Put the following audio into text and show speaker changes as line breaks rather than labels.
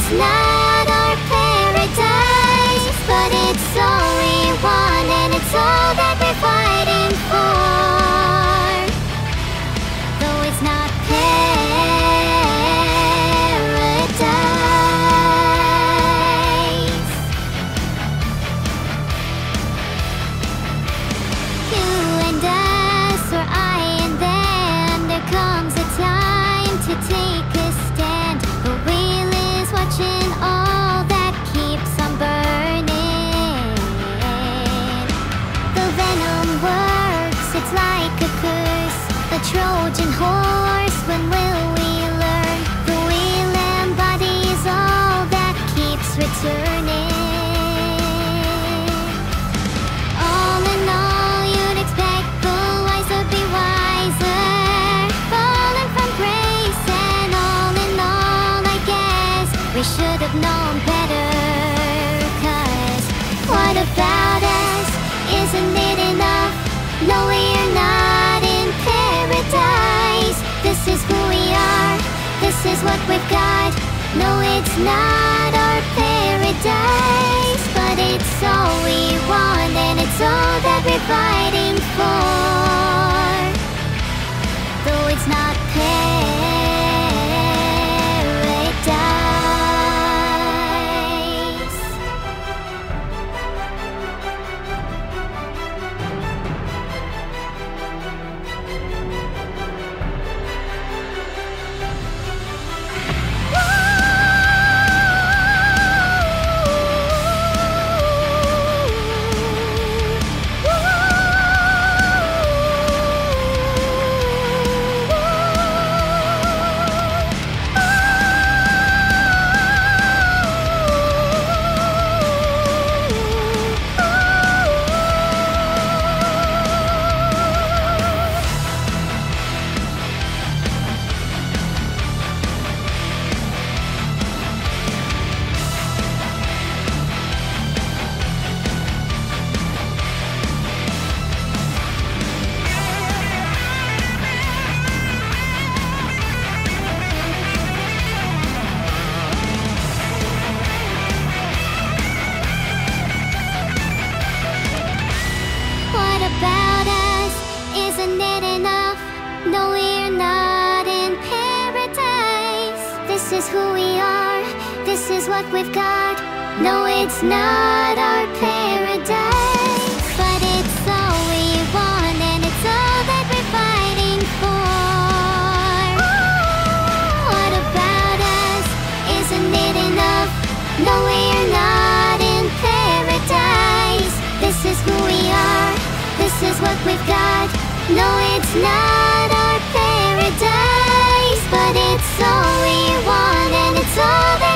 it's not our paradise, but it's all we want and it's all that we're fighting for. Though it's not paradise. You and us, or I and them, there comes a time to take a stand. The wheel is watching all that keeps on burning. The venom works, it's like a curse, a Trojan horse. When will we learn? The wheel embodies all that keeps returning. All in all, you'd expect the wise to be wiser, falling from grace, and all in all, I guess we should have known better. 'Cause what about us? Isn't it enough? No, we're not in paradise. This is who we are, this is what we've got. No, it's not our paradise, but it's all we want and it's all that we're fighting for. Though it's not paradise. What about us? Isn't it enough? No, we're not in paradise. This is who we are, this is what we've got. No, it's not our paradise, but it's all we want and it's all that we're fighting for. What about us? Isn't it enough? No, we're not in paradise. This is who we are, this is what we've got. No, it's not our paradise, but it's all we want and it's all that